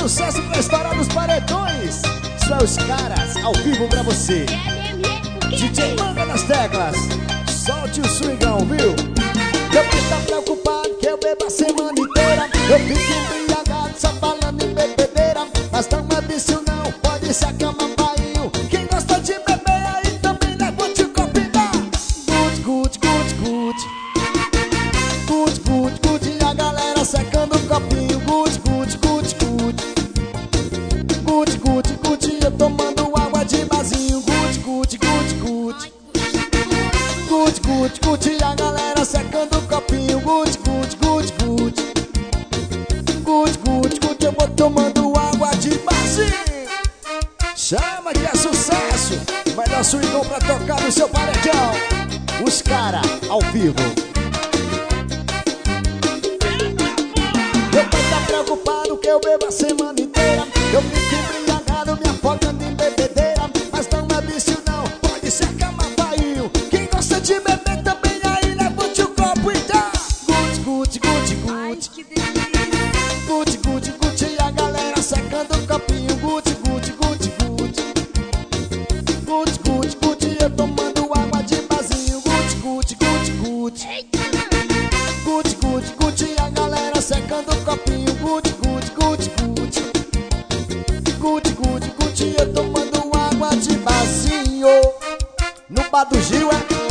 sucesso pra estourar nos paredões. São os caras ao vivo pra você. DJ Manga nas teclas. Solte o swingão, viu? Eu fico tá preocupado que eu bebo a semana inteira. Eu fico embriagado só falando em bebedeira. Mas não é vício não, pode ser a cama bainho. Quem gosta de beber aí também levante o copo e dá. Good, good, good, good. Good, good, good. E a galera secando o copinho. Good, good, good, good. Good, good, good. Eu tomando água de barzinho. Good, good, good, good. Good, good, good. E a galera secando o copinho. Good, good, good, good. Good, good, good. Eu vou tomando água de barzinho. Chama que é sucesso. Vai dar swingão pra tocar no seu paredão. Os cara ao vivo. Meu pai tá preocupado que eu bebo a semana inteira. Eu fico embriagado, me afogando em bebedeira. Mas não é vício não, pode ser cama bainho. Quem gosta de beber também aí levante o copo e dá. Good, good, good, good. Ai, que delícia. Good, good, good. E a galera secando o copinho. Good, good, good, good. Good, good, good. Eu tomando água de barzinho. Good, good, good, good. Good, good, good. E a galera secando o copinho. Good, good, good, good. Good, good, good. Eu tomando água de barzinho. No bar do Gil é